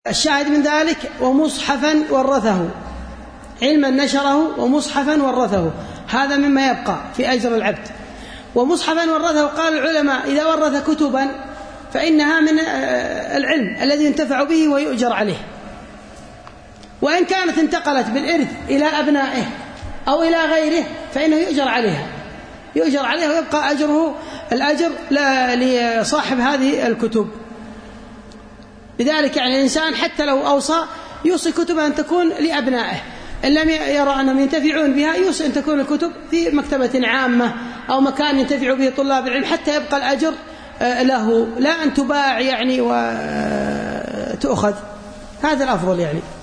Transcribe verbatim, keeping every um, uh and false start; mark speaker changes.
Speaker 1: الشاهد من ذلك ومصحفا ورثه، علما نشره ومصحفا ورثه، هذا مما يبقى في أجر العبد. ومصحفا ورثه قال العلماء إذا ورث كتبا فإنها من العلم الذي ينتفع به ويؤجر عليه، وإن كانت انتقلت بالإرث إلى أبنائه أو إلى غيره فإنه يؤجر عليها يؤجر عليها ويبقى أجره الأجر لصاحب هذه الكتب. لذلك يعني الإنسان حتى لو أوصى يوصي كتبها أن تكون لأبنائه، إن لم يرى أنهم ينتفعون بها يوصي أن تكون الكتب في مكتبة عامة أو مكان ينتفع به طلاب العلم حتى يبقى الأجر له، لا أن تباع يعني وتؤخذ، هذا الأفضل يعني.